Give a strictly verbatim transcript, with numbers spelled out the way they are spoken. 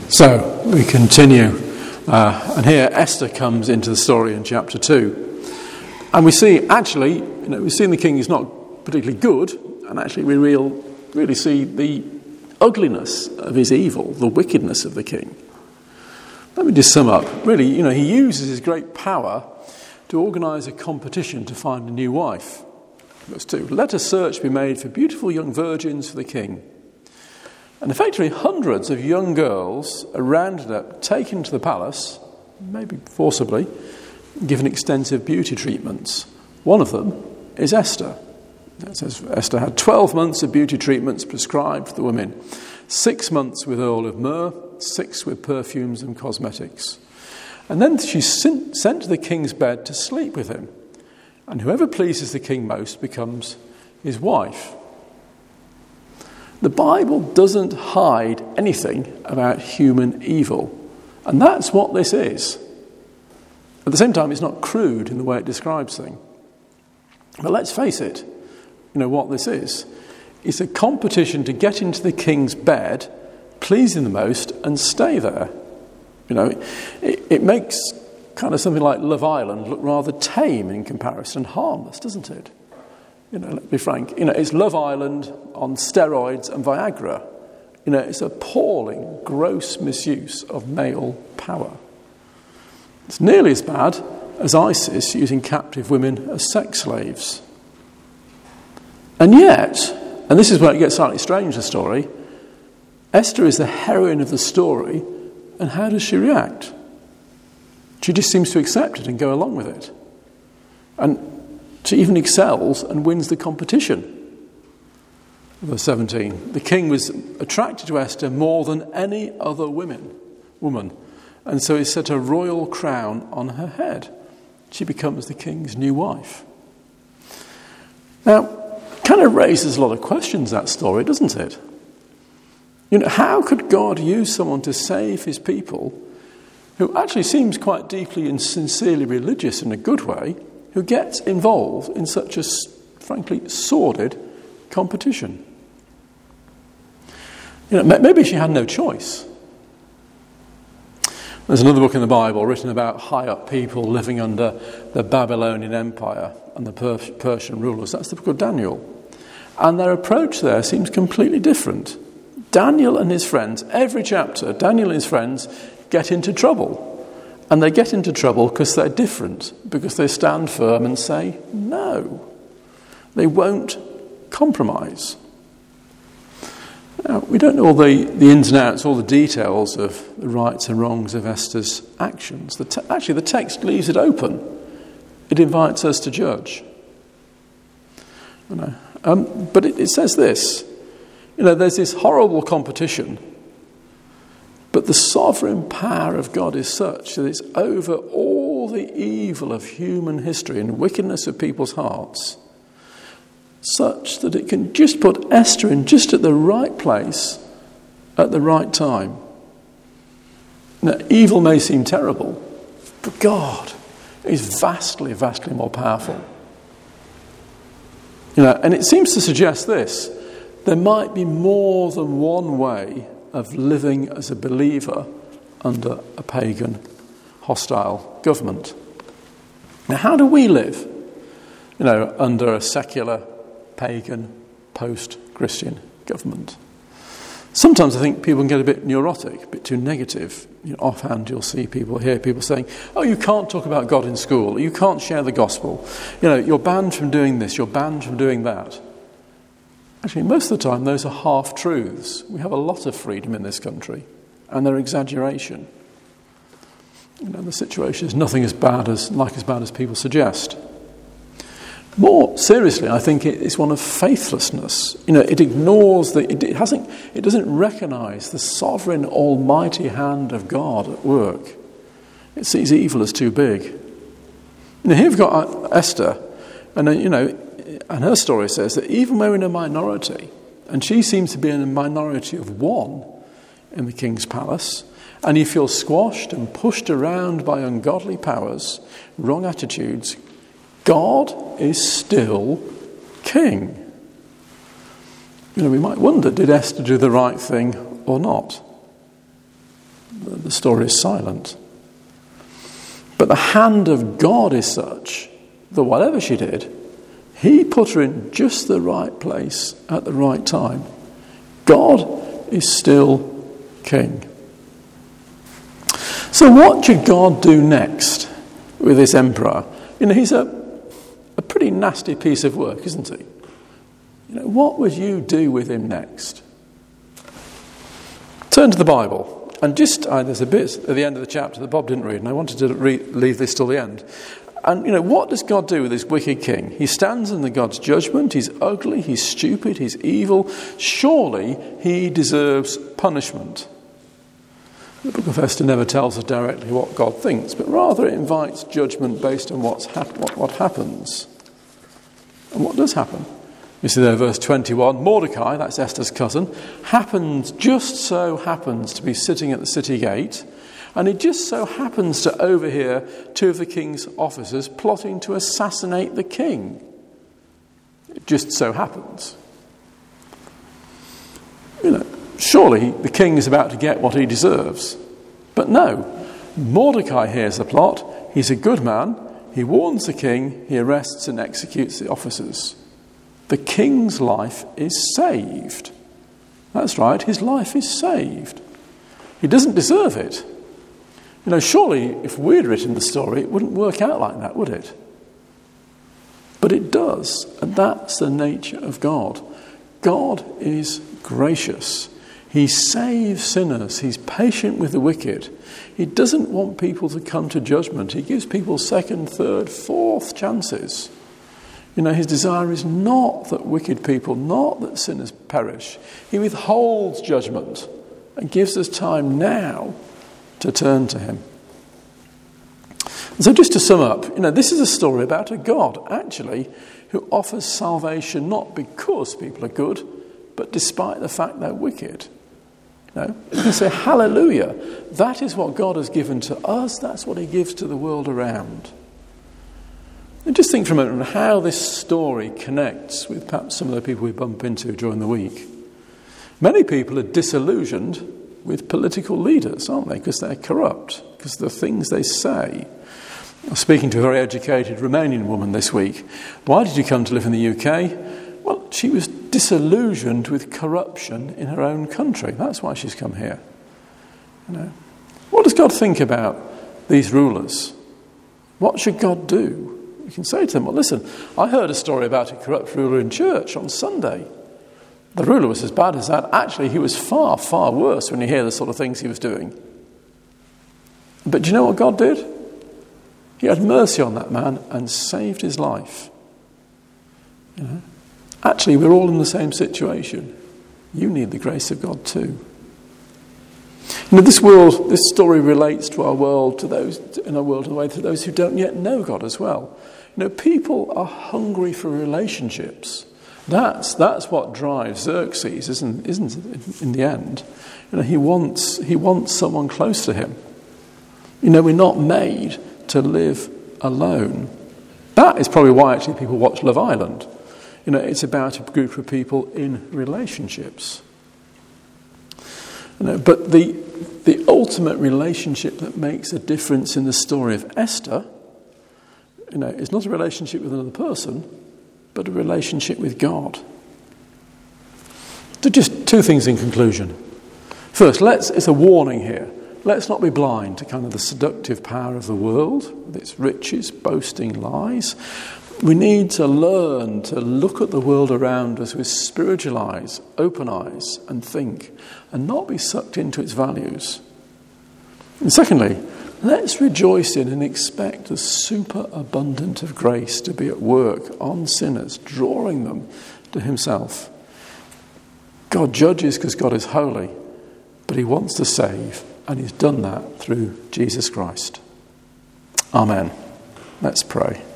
So we continue, uh, and here Esther comes into the story in chapter two, and we see actually, you know, we see the king is not particularly good, and actually we real, really see the ugliness of his evil, the wickedness of the king. Let me just sum up. Really, you know, he uses his great power to organise a competition to find a new wife. Verse two, let a search be made for beautiful young virgins for the king. And effectively, hundreds of young girls are rounded up, taken to the palace, maybe forcibly, given extensive beauty treatments. One of them is Esther. It says Esther had twelve months of beauty treatments prescribed for the women, six months with oil of myrrh, six with perfumes and cosmetics. And then she's sent to the king's bed to sleep with him. And whoever pleases the king most becomes his wife. The Bible doesn't hide anything about human evil. And that's what this is. At the same time, it's not crude in the way it describes things. But let's face it, you know what this is. It's a competition to get into the king's bed, please him the most, and stay there. You know, it, it makes kind of something like Love Island look rather tame in comparison, harmless, doesn't it? You know, let's be frank. You know, it's Love Island on steroids and Viagra. You know, it's appalling, gross misuse of male power. It's nearly as bad as ISIS using captive women as sex slaves. And yet, and this is where it gets slightly strange, the story, Esther is the heroine of the story, and how does she react? She just seems to accept it and go along with it. And she even excels and wins the competition. Verse seventeen, the king was attracted to Esther more than any other women, woman, and so he set a royal crown on her head. She becomes the king's new wife. Now, kind of raises a lot of questions, that story, doesn't it? You know, how could God use someone to save his people who actually seems quite deeply and sincerely religious in a good way, who gets involved in such a, frankly, sordid competition? You know, maybe she had no choice. There's another book in the Bible written about high-up people living under the Babylonian Empire and the Pers- Persian rulers. That's the book of Daniel. And their approach there seems completely different. Daniel and his friends, every chapter, Daniel and his friends get into trouble. And they get into trouble because they're different, because they stand firm and say no. They won't compromise. Now, we don't know all the, the ins and outs, all the details of the rights and wrongs of Esther's actions. The te- actually, the text leaves it open. It invites us to judge. You know, um, but it, it says this. You know, there's this horrible competition, but the sovereign power of God is such that it's over all the evil of human history and wickedness of people's hearts, such that it can just put Esther in just at the right place at the right time. Now, evil may seem terrible, but God is vastly, vastly more powerful. You know, and it seems to suggest this. There might be more than one way of living as a believer under a pagan, hostile government. Now, how do we live, you know, under a secular, pagan, post-Christian government? Sometimes I think people can get a bit neurotic, a bit too negative. You know, offhand, you'll see people, hear people saying, oh, you can't talk about God in school, you can't share the gospel, you know, you're banned from doing this, you're banned from doing that. Actually, most of the time, those are half-truths. We have a lot of freedom in this country, and they're exaggeration. You know, the situation is nothing as bad as, like as bad as people suggest. More seriously, I think it's one of faithlessness. You know, it ignores the, it hasn't, it doesn't recognise the sovereign, almighty hand of God at work. It sees evil as too big. Now, here we've got Esther, and uh, you know. And her story says that even when we're in a minority, and she seems to be in a minority of one in the king's palace, and you feel squashed and pushed around by ungodly powers, wrong attitudes, God is still king. You know, we might wonder, did Esther do the right thing or not? the story is silent. But the hand of God is such that whatever she did, he put her in just the right place at the right time. God is still king. So what should God do next with this emperor? You know, he's a, a pretty nasty piece of work, isn't he? You know, what would you do with him next? Turn to the Bible. And just, uh, there's a bit at the end of the chapter that Bob didn't read, and I wanted to re- leave this till the end. And, you know, what does God do with this wicked king? He stands under God's judgment. He's ugly, he's stupid, he's evil. Surely he deserves punishment. The book of Esther never tells us directly what God thinks, but rather it invites judgment based on what's hap- what, what happens. And what does happen? You see there, verse twenty-one, Mordecai, that's Esther's cousin, happens, just so happens to be sitting at the city gate, and he just so happens to overhear two of the king's officers plotting to assassinate the king. It just so happens. You know, surely the king is about to get what he deserves. But no, Mordecai hears the plot, he's a good man, he warns the king, he arrests and executes the officers. The king's life is saved. That's right, his life is saved. He doesn't deserve it. You know, surely if we'd written the story, it wouldn't work out like that, would it? But it does, and that's the nature of God. God is gracious. He saves sinners. He's patient with the wicked. He doesn't want people to come to judgment. He gives people second, third, fourth chances. You know, his desire is not that wicked people, not that sinners perish. He withholds judgment and gives us time now to turn to him. And so just to sum up, you know, this is a story about a God, actually, who offers salvation not because people are good, but despite the fact they're wicked. You know, you can say, hallelujah, that is what God has given to us, that's what he gives to the world around. And just think for a moment on how this story connects with perhaps some of the people we bump into during the week. Many people are disillusioned with political leaders, aren't they? Because they're corrupt, because of the things they say. I was speaking to a very educated Romanian woman this week. Why did you come to live in the U K? Well, she was disillusioned with corruption in her own country. That's why she's come here. You know, what does God think about these rulers? What should God do? You can say to them, well, listen, I heard a story about a corrupt ruler in church on Sunday. The ruler was as bad as that. Actually, he was far, far worse when you hear the sort of things he was doing. But do you know what God did? He had mercy on that man and saved his life. You know? Actually, we're all in the same situation. You need the grace of God too. You know, this world, this story relates to our world, to those in our world in a way, to those who don't yet know God as well. You know, people are hungry for relationships. That's that's what drives Xerxes, isn't isn't it, in the end? You know, he wants he wants someone close to him. You know, we're not made to live alone. That is probably why actually people watch Love Island. You know, it's about a group of people in relationships. You know, but the the ultimate relationship that makes a difference in the story of Esther, you know, is not a relationship with another person, but a relationship with God. So just two things in conclusion. First, let's it's a warning here. Let's not be blind to kind of the seductive power of the world, with its riches, boasting, lies. We need to learn to look at the world around us with spiritual eyes, open eyes, and think, and not be sucked into its values. And secondly, let's rejoice in and expect the superabundance of grace to be at work on sinners, drawing them to himself. God judges because God is holy, but he wants to save, and he's done that through Jesus Christ. Amen. Let's pray.